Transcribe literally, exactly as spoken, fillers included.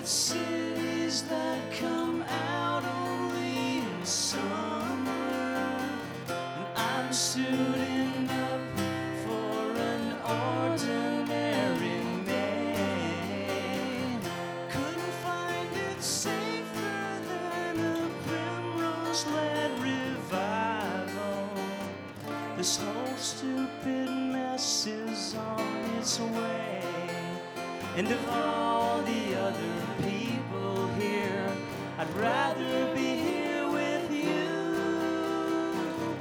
with cities that come out only in summer. And I'm suiting up for an ordinary May. Couldn't find it safer than a primrose-led revival. This whole stupid mess is on its way. And of all the other people here, I'd rather be